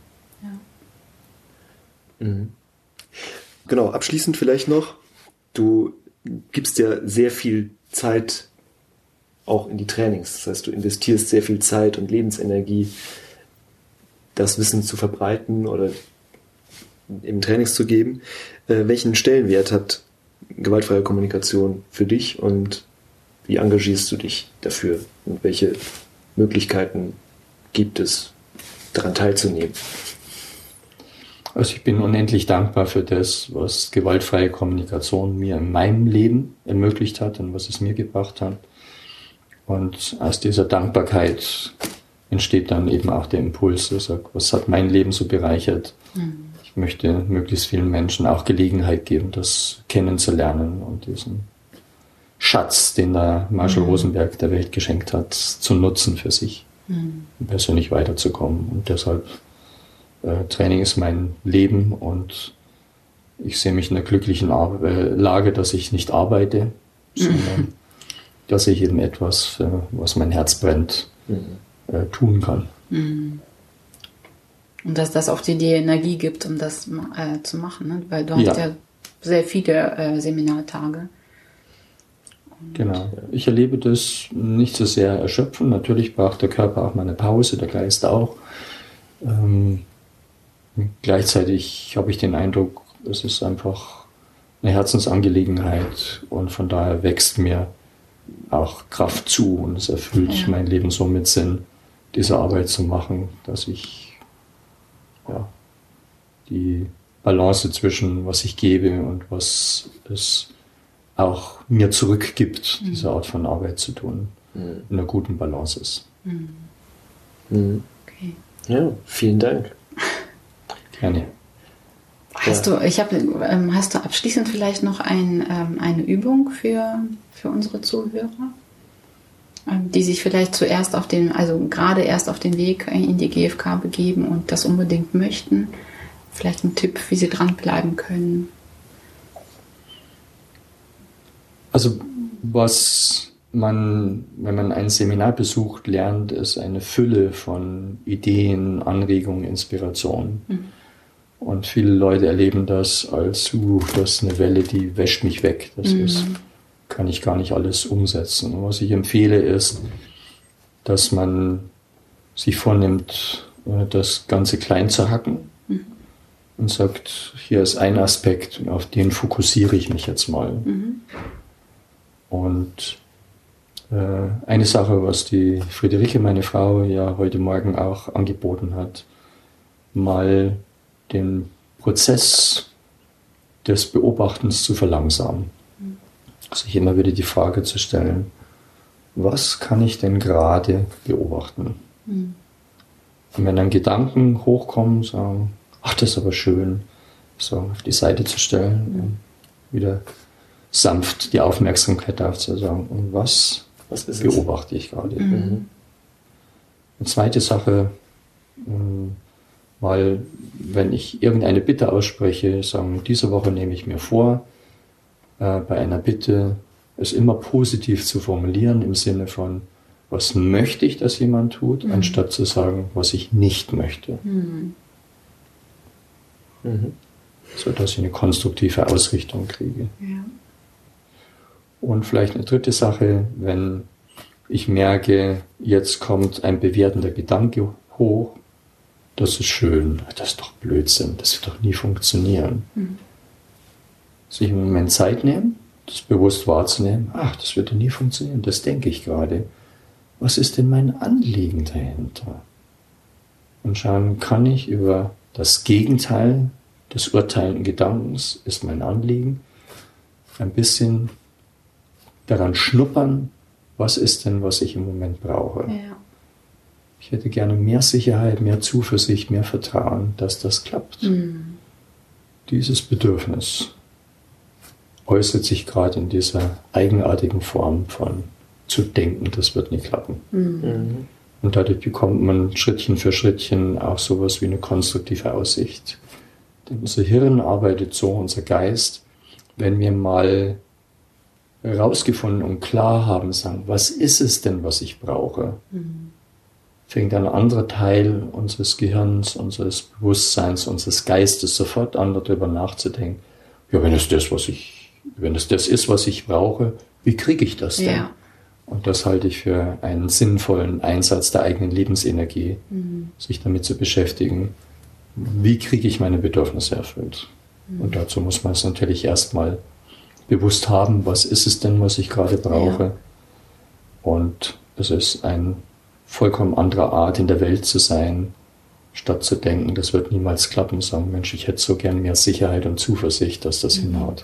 C: Genau, abschließend vielleicht noch, du gibst ja sehr viel Zeit auch in die Trainings. Das heißt, du investierst sehr viel Zeit und Lebensenergie, das Wissen zu verbreiten oder im Trainings zu geben. Welchen Stellenwert hat gewaltfreie Kommunikation für dich und wie engagierst du dich dafür? Und welche Möglichkeiten gibt es, daran teilzunehmen?
D: Also ich bin unendlich dankbar für das, was gewaltfreie Kommunikation mir in meinem Leben ermöglicht hat und was es mir gebracht hat. Und aus dieser Dankbarkeit entsteht dann eben auch der Impuls, was hat mein Leben so bereichert. Ich möchte möglichst vielen Menschen auch Gelegenheit geben, das kennenzulernen und diesen Schatz, den der Marshall Rosenberg der Welt geschenkt hat, zu nutzen für sich, um persönlich weiterzukommen. Und deshalb Training ist mein Leben und ich sehe mich in der glücklichen Lage, dass ich nicht arbeite, sondern dass ich eben etwas, für was mein Herz brennt, tun kann.
B: Und dass das auch dir die Energie gibt, um das zu machen, ne? Weil du hast ja sehr viele Seminartage.
D: Genau. Ich erlebe das nicht so sehr erschöpfend. Natürlich braucht der Körper auch mal eine Pause, der Geist auch. Gleichzeitig habe ich den Eindruck, es ist einfach eine Herzensangelegenheit und von daher wächst mir auch Kraft zu und es erfüllt mein Leben so mit Sinn, diese Arbeit zu machen, dass ich die Balance zwischen was ich gebe und was es auch mir zurückgibt, diese Art von Arbeit zu tun, in einer guten Balance ist.
B: Okay.
C: Ja, vielen Dank.
D: Gerne.
B: Hast du abschließend vielleicht noch eine Übung für unsere Zuhörer, die sich vielleicht gerade erst auf den Weg in die GfK begeben und das unbedingt möchten? Vielleicht ein Tipp, wie sie dranbleiben können?
D: Also was man, wenn man ein Seminar besucht, lernt, ist eine Fülle von Ideen, Anregungen, Inspirationen. Und viele Leute erleben das als, das ist eine Welle, die wäscht mich weg. Kann ich gar nicht alles umsetzen. Und was ich empfehle ist, dass man sich vornimmt, das Ganze klein zu hacken und sagt, hier ist ein Aspekt und auf den fokussiere ich mich jetzt mal. Und eine Sache, was die Friederike, meine Frau, ja heute Morgen auch angeboten hat, mal den Prozess des Beobachtens zu verlangsamen. Sich immer wieder die Frage zu stellen, was kann ich denn gerade beobachten? Und wenn dann Gedanken hochkommen, sagen, ach, das ist aber schön, so auf die Seite zu stellen und wieder sanft die Aufmerksamkeit darauf zu sagen, und was beobachte ich gerade? Eine zweite Sache, weil wenn ich irgendeine Bitte ausspreche, sagen, diese Woche nehme ich mir vor, bei einer Bitte es immer positiv zu formulieren im Sinne von, was möchte ich, dass jemand tut, anstatt zu sagen, was ich nicht möchte. So dass ich eine konstruktive Ausrichtung kriege.
B: Ja.
D: Und vielleicht eine dritte Sache, wenn ich merke, jetzt kommt ein bewertender Gedanke hoch, das ist schön, das ist doch Blödsinn, das wird doch nie funktionieren. Sich einen Moment Zeit nehmen, das bewusst wahrzunehmen, ach, das wird ja nie funktionieren, das denke ich gerade. Was ist denn mein Anliegen dahinter? Und schauen, kann ich über das Gegenteil des urteilenden Gedankens, ist mein Anliegen, ein bisschen daran schnuppern, was ist denn, was ich im Moment brauche.
B: Ja.
D: Ich hätte gerne mehr Sicherheit, mehr Zuversicht, mehr Vertrauen, dass das klappt. Dieses Bedürfnis äußert sich gerade in dieser eigenartigen Form von zu denken, das wird nicht klappen. Und dadurch bekommt man Schrittchen für Schrittchen auch sowas wie eine konstruktive Aussicht. Denn unser Hirn arbeitet so, unser Geist, wenn wir mal herausgefunden und klar haben, sagen, was ist es denn, was ich brauche? Fängt ein anderer Teil unseres Gehirns, unseres Bewusstseins, unseres Geistes sofort an, darüber nachzudenken. Ja, wenn es das ist, was ich brauche, wie kriege ich das denn?
B: Ja.
D: Und das halte ich für einen sinnvollen Einsatz der eigenen Lebensenergie, sich damit zu beschäftigen, wie kriege ich meine Bedürfnisse erfüllt. Und dazu muss man es natürlich erstmal bewusst haben, was ist es denn, was ich gerade brauche. Ja. Und es ist ein vollkommen anderer Art, in der Welt zu sein, statt zu denken, das wird niemals klappen, sagen, Mensch, ich hätte so gern mehr Sicherheit und Zuversicht, dass das hinhaut.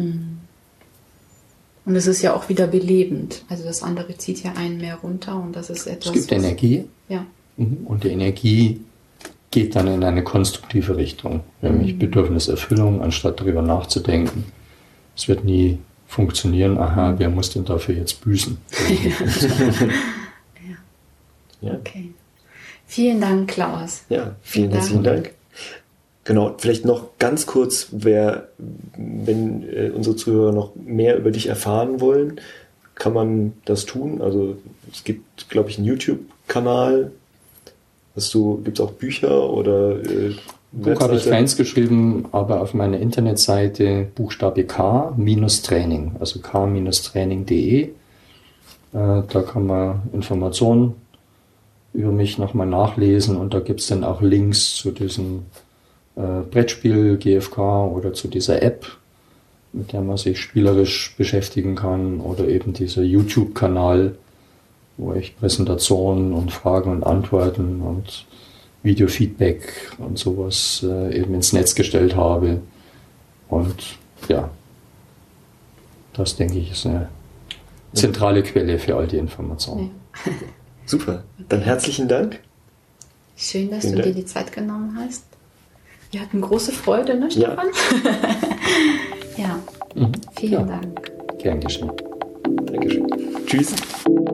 B: Und es ist ja auch wieder belebend. Also das andere zieht ja einen mehr runter und das ist etwas.
D: Es gibt Energie.
B: Ja.
D: Und die Energie geht dann in eine konstruktive Richtung, nämlich Bedürfniserfüllung, anstatt darüber nachzudenken. Es wird nie funktionieren, wer muss denn dafür jetzt büßen?
B: Ja. Okay. Vielen Dank, Klaus.
C: Ja, vielen herzlichen Dank. Genau, vielleicht noch ganz kurz, wenn unsere Zuhörer noch mehr über dich erfahren wollen, kann man das tun. Also es gibt, glaube ich, einen YouTube-Kanal. Gibt es auch Bücher oder
D: Buch habe ich keins geschrieben, aber auf meiner Internetseite Buchstabe K-Training, also k-training.de. Da kann man Informationen über mich nochmal nachlesen und da gibt es dann auch Links zu diesem Brettspiel GFK oder zu dieser App, mit der man sich spielerisch beschäftigen kann, oder eben dieser YouTube-Kanal, wo ich Präsentationen und Fragen und Antworten und Videofeedback und sowas eben ins Netz gestellt habe. Und ja, das denke ich ist eine zentrale Quelle für all die Informationen.
B: Ja.
C: Super, dann herzlichen Dank.
B: Schön, dass du dir die Zeit genommen hast. Wir hatten große Freude, ne, Stefan? Ja, vielen Dank.
D: Gern geschehen.
C: Dankeschön. Tschüss.